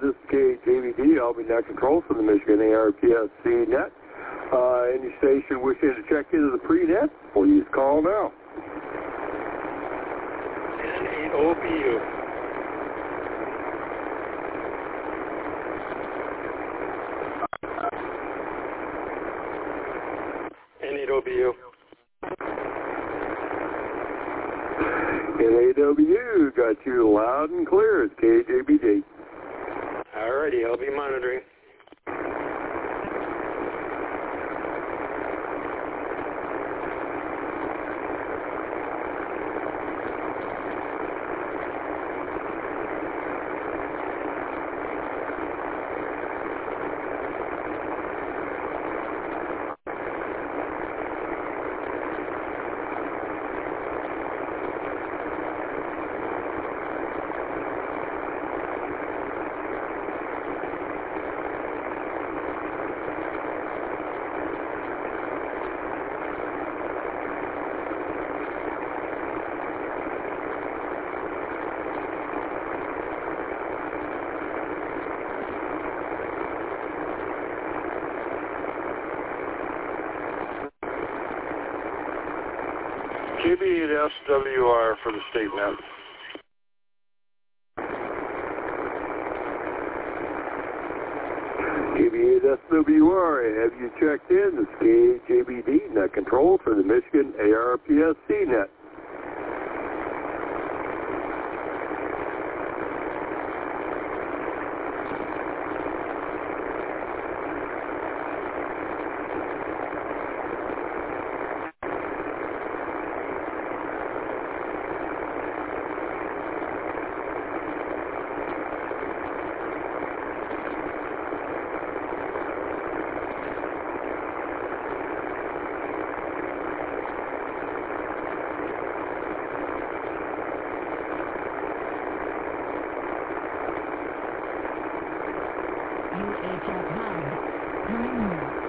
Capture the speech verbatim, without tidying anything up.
this is K J V D. I'll be net control from the Michigan A R P S C net. Uh, any station wishing to check into the pre-net, please call now. N eight O B U. N eight O B U. N eight O B U, got you loud and clear. It's K J B D. Alrighty, I'll be monitoring. Q B eight S W R for the state net. Q B eight S W R, have you checked in? This is K J B D, net control for the Michigan A R P S C net. U H F nine, nine